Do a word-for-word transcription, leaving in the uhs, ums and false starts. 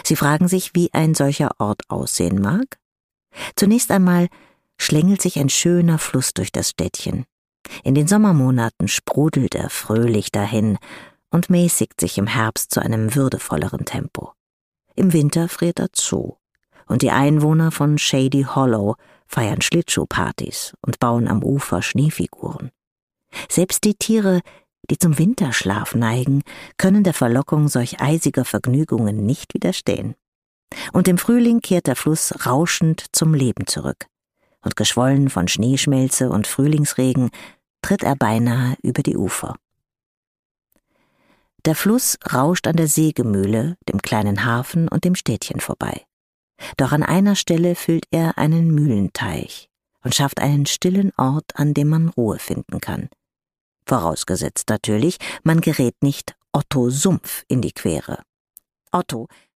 Sie fragen sich, wie ein solcher Ort aussehen mag? Zunächst einmal schlängelt sich ein schöner Fluss durch das Städtchen. In den Sommermonaten sprudelt er fröhlich dahin und mäßigt sich im Herbst zu einem würdevolleren Tempo. Im Winter friert er zu, und die Einwohner von Shady Hollow feiern Schlittschuhpartys und bauen am Ufer Schneefiguren. Selbst die Tiere, die zum Winterschlaf neigen, können der Verlockung solch eisiger Vergnügungen nicht widerstehen. Und im Frühling kehrt der Fluss rauschend zum Leben zurück, und geschwollen von Schneeschmelze und Frühlingsregen tritt er beinahe über die Ufer. Der Fluss rauscht an der Sägemühle, dem kleinen Hafen und dem Städtchen vorbei. Doch an einer Stelle füllt er einen Mühlenteich und schafft einen stillen Ort, an dem man Ruhe finden kann. Vorausgesetzt natürlich, man gerät nicht Otto Sumpf in die Quere. Otto,